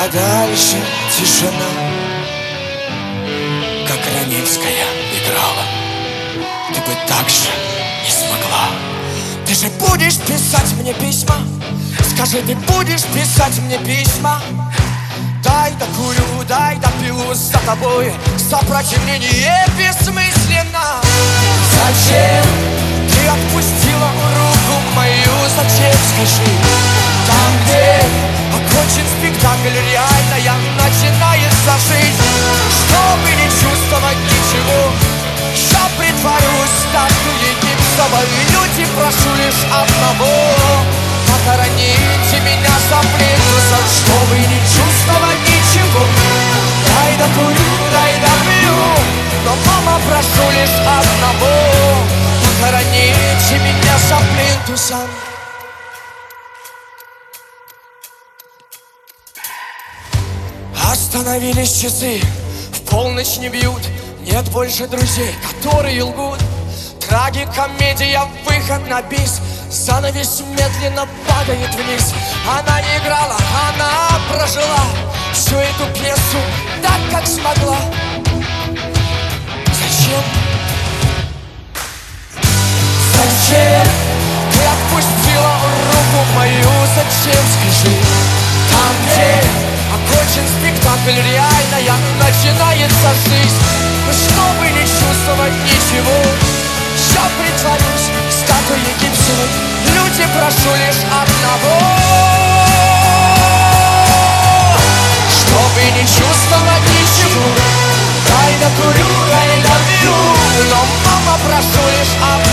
дальше тишина, как Раневская играла. Ты бы так же не смогла. Ты же будешь писать мне письма? Скажи, ты будешь писать мне письма? Дай докурю, дай допилу за тобой. Сопротивление бессмысленно. Зачем ты отпустила руку мою? Зачем, скажи? Там, где окончен спектакль, реальная начинается жизнь. Чтобы не чувствовать ничего, я притворюсь статуей гипсовой. Люди, прошу лишь одного: похороните меня за плинтусом. Чтобы не чувствовать ничего, дай докурю, дай допью. Но, мама, прошу лишь одного: похороните меня за плинтусом. Остановились часы, в полночь не бьют. Нет больше друзей, которые лгут. Трагикомедия, выход на бис. Занавес медленно падает вниз. Она не играла, она прожила всю эту пьесу так, как смогла. Зачем? Зачем ты отпустила руку мою? Зачем, скажи? Там, где окончен спектакль, реальная начинается жизнь. Но чтобы не чувствовать ничего, я притворюсь статуей гипсовой. Люди, прошу лишь одного: чтобы не чувствовать ничего, дай докурю, дай допью. Но, мама, прошу лишь одного: